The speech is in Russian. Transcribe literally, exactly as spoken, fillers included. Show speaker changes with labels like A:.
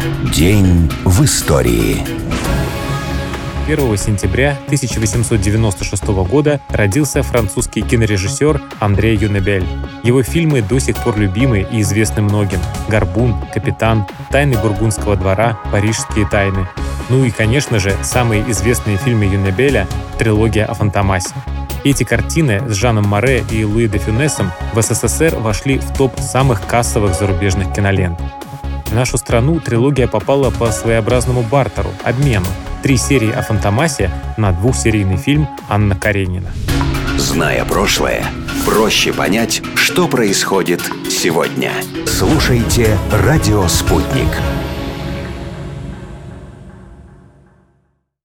A: День в истории.
B: первого сентября тысяча восемьсот девяносто шестого года родился французский кинорежиссер Андре Юнебель. Его фильмы до сих пор любимы и известны многим: «Горбун», «Капитан», «Тайны бургундского двора», «Парижские тайны». Ну и, конечно же, самые известные фильмы Юнебеля — трилогия о Фантомасе. Эти картины с Жаном Море и Луи де Фюнесом в СССР вошли в топ самых кассовых зарубежных кинолент. В нашу страну трилогия попала по своеобразному бартеру, обмену. Три серии о Фантомасе на двухсерийный фильм Анна Каренина.
A: Зная прошлое, проще понять, что происходит сегодня. Слушайте «Радио Спутник».